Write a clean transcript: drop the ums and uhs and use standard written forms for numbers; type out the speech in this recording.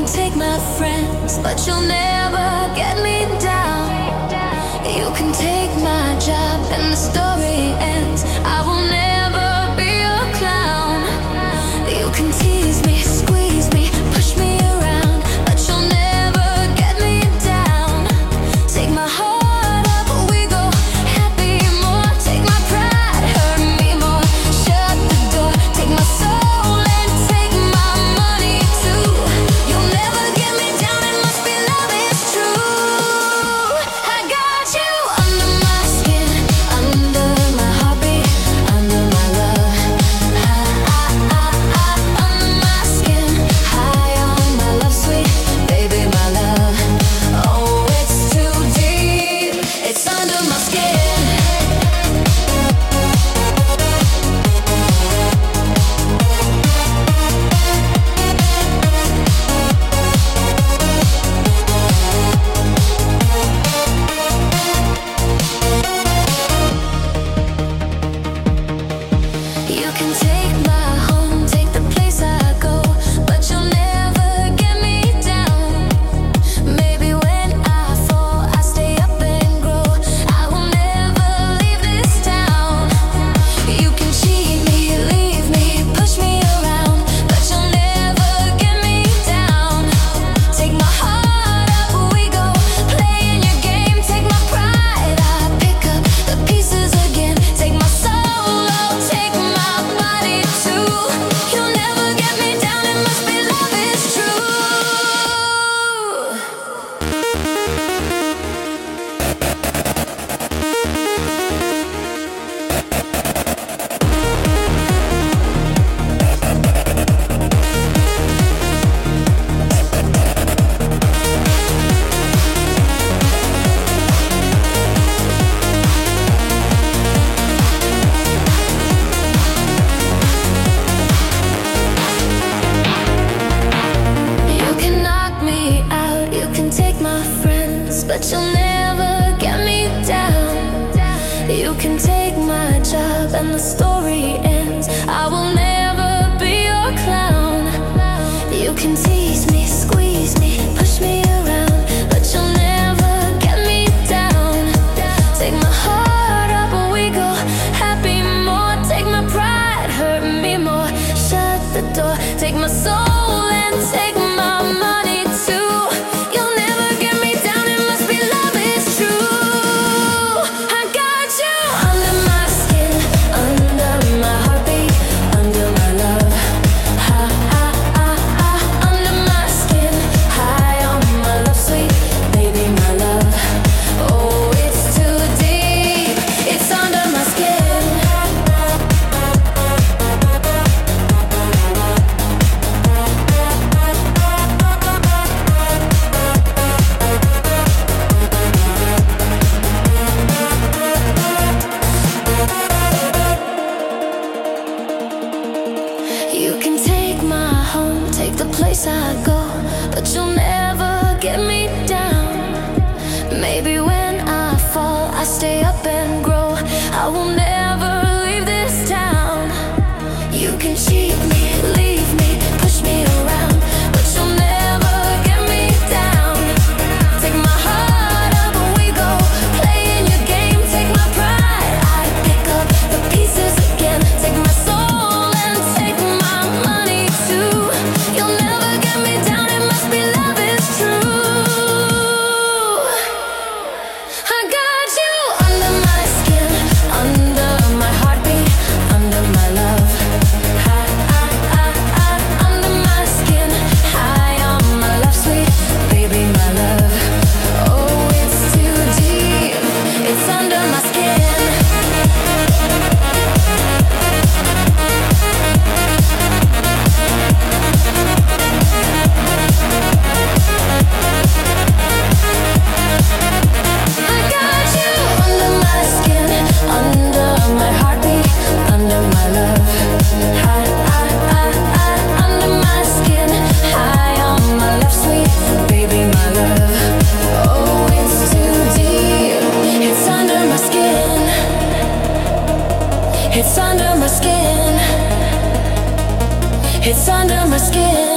take my friends, but you'll never get me down. You can take my job and the story ends. I will never be a clown. You can tease me, squeeze me, push me around, but you'll never get me down. Take my heart up, we go happy more. Take my pride, hurt me more. Shut the door, take my soul and take my money too. You'll never get me down, it must be love is true. I got you under my skin, under my heartbeat, under my love. Under my skin, high on my love sweet, baby my love. Oh, it's too deep, it's under my skin. You can take my home, take the place I go, but you'll never get me down. Maybe when I fall, I stay up and grow. I will never leave this town. You can cheat me, leave me, push me around, but you'll never get me down. Take my heart up, we go playing your game. Take my pride, I pick up the pieces again. Take my soul, I'll take my body too. You'll never get me down, it must be love is true. You can knock me out, you can take my friends, but you'll never get me down. You can take my job and the story ends. I will never be your clown. You can tease me, squeeze me, push me around, but you'll never get me down. Take my heart up, we go happy more. Take my pride, hurt me more. Shut the door, take my soul and take my money too. You'll never get me down, it must be love is true. I got you under my skin, under my heartbeat, under my love. Under my skin, high on my love sweet, baby my love. Oh, it's too deep, it's under my skin. You can take my home, take the place I go, but you'll never get me down. Maybe when I fall, I stay up and grow. I will never leave this town. You can cheat me, leave me, push me around, but you'll never get me down. Take my heart up, we go playing your game. Take my pride, I pick up the pieces again. Take my soul and take my money too. You'll never get me down, it must be love is true. I got you under my skin, under my heartbeat, under my love. Under my skin, high on my love sweet, baby my love. Oh, it's too deep, it's under my skin. I got you under my skin, under my heartbeat, under my love. Under my skin, high on my love sweet, baby my love. Oh, it's too deep, it's under my skin. It's under my skin. It's under my skin.